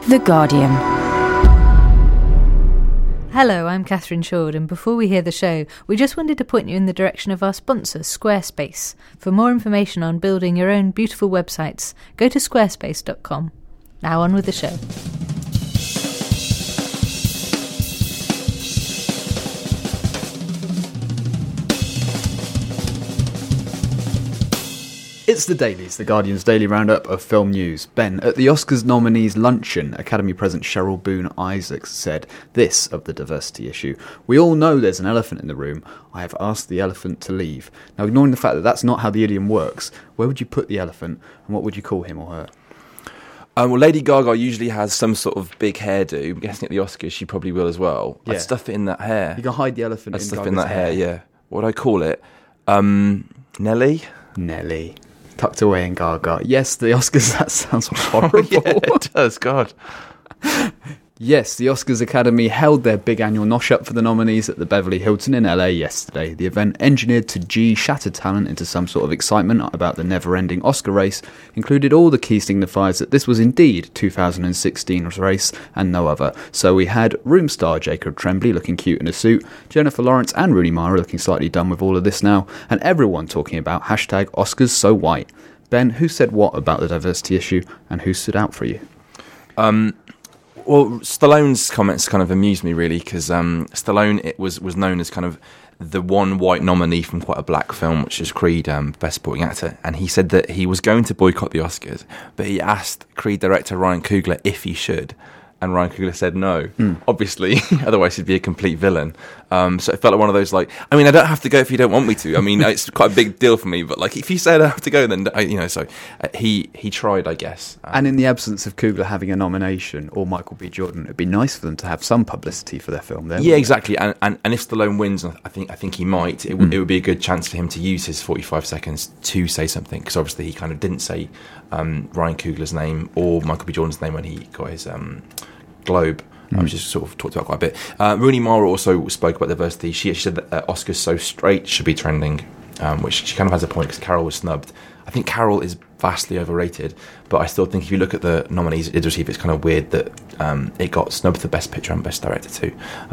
The Guardian. Hello, I'm Catherine Shord, and before we hear the show, we just wanted to point you in the direction of our sponsor, Squarespace. For more information on building your own beautiful websites, go to squarespace.com. Now on with the show. It's The Dailies, The Guardian's daily roundup of film news. Ben, at the Oscars nominees luncheon, Academy President Cheryl Boone Isaacs said this of the diversity issue: "We all know there's an elephant in the room. I have asked the elephant to leave." Now, ignoring the fact that that's not how the idiom works, where would you put the elephant, and what would you call him or her? Well, Lady Gaga usually has some sort of big hairdo. I'm guessing at the Oscars she probably will as well. Yeah. I'd stuff it in that hair. You can hide the elephant I'd in stuff Gaga's in that hair, yeah. What would I call it? Nelly? Nelly. Tucked away in Gaga. Yes, the Oscars, that sounds horrible. Yeah, it does, God. Yes, the Oscars Academy held their big annual nosh-up for the nominees at the Beverly Hilton in LA yesterday. The event, engineered to shatter talent into some sort of excitement about the never-ending Oscar race, included all the key signifiers that this was indeed 2016's race and no other. So we had Room star Jacob Tremblay looking cute in a suit, Jennifer Lawrence and Rooney Mara looking slightly done with all of this now, and everyone talking about hashtag Oscars so white. Ben, who said what about the diversity issue, and who stood out for you? Well, Stallone's comments kind of amused me, really, because Stallone was known as kind of the one white nominee from quite a black film, which is Creed, Best Supporting Actor, and he said that he was going to boycott the Oscars, but he asked Creed director Ryan Coogler if he should, and Ryan Coogler said no, obviously, otherwise he'd be a complete villain. So it felt like one of those, like, I mean, I don't have to go if you don't want me to. I mean, it's quite a big deal for me, but like, if you say I don't have to go, then, he tried, I guess. And in the absence of Coogler having a nomination, or Michael B. Jordan, it'd be nice for them to have some publicity for their film then. Yeah, exactly. And if Stallone wins, I think he might, it would be a good chance for him to use his 45 seconds to say something, because obviously he kind of didn't say Ryan Coogler's name or Michael B. Jordan's name when he got his Globe, which is sort of talked about quite a bit. Rooney Mara also spoke about diversity. She said that Oscars So Straight should be trending, which she kind of has a point, because Carol was snubbed. I think Carol is vastly overrated, but I still think if you look at the nominees it did receive, it's kind of weird that it got snubbed for Best Picture and Best Director too.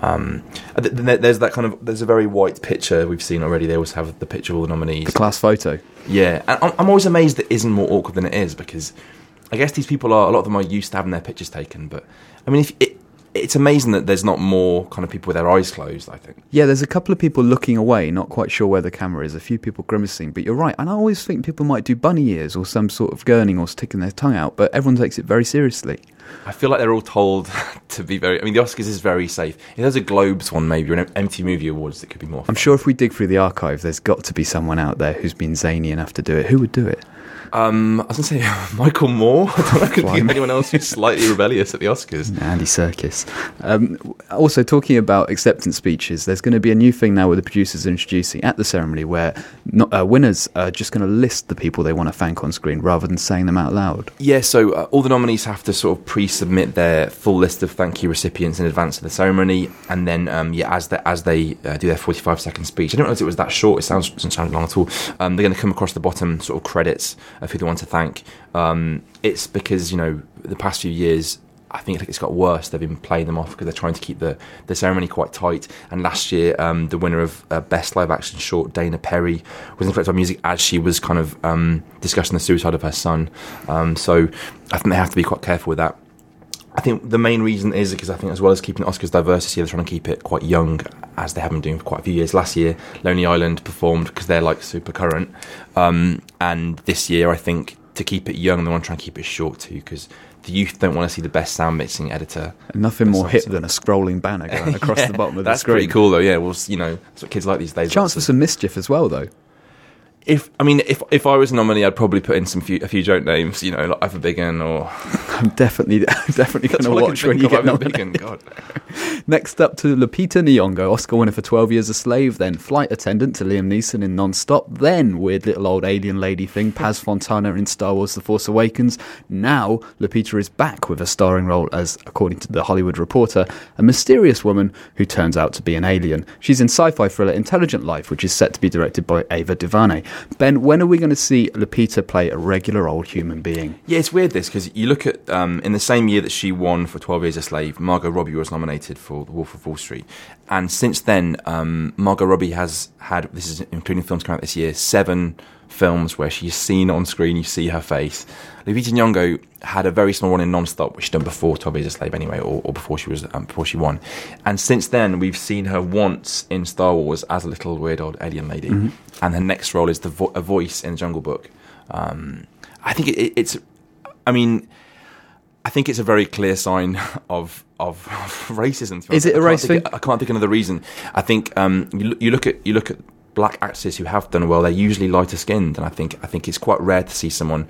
There's that kind of, there's a very white picture we've seen already. They always have the picture of all the nominees. The class photo. Yeah, and I'm always amazed that it isn't more awkward than it is, because I guess these people a lot of them are used to having their pictures taken, but I mean, it's amazing that there's not more kind of people with their eyes closed, I think. Yeah, there's a couple of people looking away, not quite sure where the camera is, a few people grimacing, but you're right. And I always think people might do bunny ears or some sort of gurning or sticking their tongue out, but everyone takes it very seriously. I feel like they're all told to be very... I mean, the Oscars is very safe. If there's a Globes one, maybe, or an MTV Movie Awards, that could be more fun. I'm sure if we dig through the archive, there's got to be someone out there who's been zany enough to do it. Who would do it? I was going to say Michael Moore. I don't know, could think of anyone else who's slightly rebellious at the Oscars. Andy Serkis. Also, talking about acceptance speeches, there's going to be a new thing now where the producers are introducing at the ceremony where winners are just going to list the people they want to thank on screen rather than saying them out loud. Yeah, so all the nominees have to sort of pre-submit their full list of thank you recipients in advance of the ceremony, and then as they do their 45-second speech. I don't know if it was that short. Doesn't sound long at all. They're going to come across the bottom sort of credits of who they want to thank. It's because, the past few years, I think it's got worse. They've been playing them off because they're trying to keep the ceremony quite tight. And last year, the winner of Best Live Action Short, Dana Perry, was influenced by music as she was kind of discussing the suicide of her son. So I think they have to be quite careful with that. I think the main reason is because I think, as well as keeping Oscars diversity, they're trying to keep it quite young, as they have been doing for quite a few years. Last year, Lonely Island performed because they're like super current, and this year, I think, to keep it young, they want to try and keep it short too, because the youth don't want to see the best sound mixing editor. Nothing more hip than a scrolling banner going across the bottom of the screen. That's pretty cool, though. Yeah, well, that's what kids like these days. Chance for some mischief as well, though. If I was a nominee, I'd probably put in a few joke names, like Ivor Biggin or... I'm definitely going to watch when you get nominated. God. Next up to Lupita Nyong'o, Oscar winner for 12 Years a Slave, then flight attendant to Liam Neeson in Non-Stop, then weird little old alien lady thing, Paz Fontana in Star Wars The Force Awakens. Now Lupita is back with a starring role as, according to The Hollywood Reporter, a mysterious woman who turns out to be an alien. She's in sci-fi thriller Intelligent Life, which is set to be directed by Ava DuVernay. Ben, when are we going to see Lupita play a regular old human being? Yeah, it's weird this, because you look at, in the same year that she won for 12 Years a Slave, Margot Robbie was nominated for The Wolf of Wall Street. And since then, Margot Robbie has had, this is including films coming out this year, 7 films where she's seen on screen, you see her face. Lupita Nyong'o had a very small run in Non-Stop, which she'd done before 12 Years a Slave anyway, or before she won. And since then, we've seen her once in Star Wars as a little weird old alien lady. Mm-hmm. And her next role is a voice in Jungle Book. I think it's a very clear sign of racism. Is it a race thing? I can't think of another reason. I think you look at black actors who have done well. They're usually lighter skinned, and I think it's quite rare to see someone,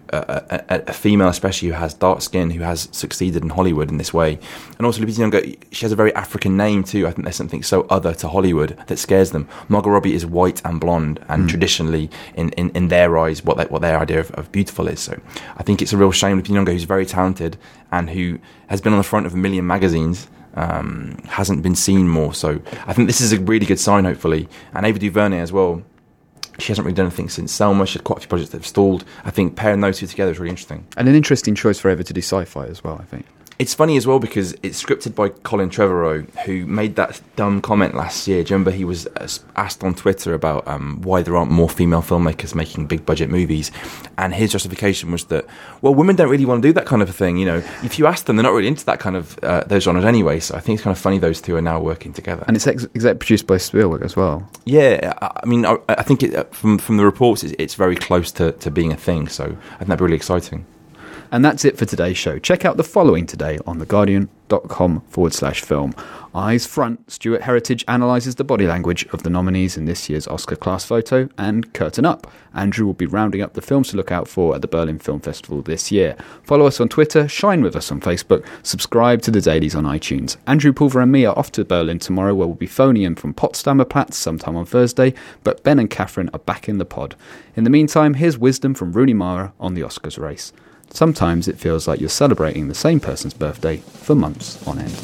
a female especially, who has dark skin, who has succeeded in Hollywood in this way. And also Lupita Nyong'o, she has a very African name too. I think there's something so other to Hollywood that scares them. Margot Robbie is white and blonde, and traditionally in their eyes, what their idea of beautiful is. So I think it's a real shame. Lupita Nyong'o, who's very talented and who has been on the front of a million magazines, hasn't been seen more. So I think this is a really good sign, hopefully. And Ava DuVernay as well, she hasn't really done anything since Selma. She had quite a few projects that have stalled. I think pairing those two together is really interesting. And an interesting choice for Ava to do sci-fi as well, I think. It's funny as well because it's scripted by Colin Trevorrow, who made that dumb comment last year. Do you remember he was asked on Twitter about why there aren't more female filmmakers making big budget movies, and his justification was that, well, women don't really want to do that kind of a thing. You know, if you ask them, they're not really into that kind of those genres anyway. So I think it's kind of funny those two are now working together. And it's exec produced by Spielberg as well. Yeah, I mean, I think from the reports, it's very close to being a thing. So I think that'd be really exciting. And that's it for today's show. Check out the following today on theguardian.com/film. Eyes front, Stuart Heritage analyses the body language of the nominees in this year's Oscar class photo. And curtain up, Andrew will be rounding up the films to look out for at the Berlin Film Festival this year. Follow us on Twitter, shine with us on Facebook, subscribe to the dailies on iTunes. Andrew, Pulver and me are off to Berlin tomorrow, where we'll be phoning in from Potsdamer Platz sometime on Thursday, but Ben and Catherine are back in the pod. In the meantime, here's wisdom from Rooney Mara on the Oscars race. Sometimes it feels like you're celebrating the same person's birthday for months on end.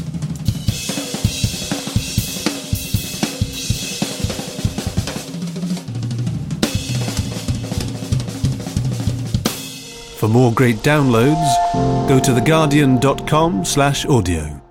For more great downloads, go to theguardian.com/audio.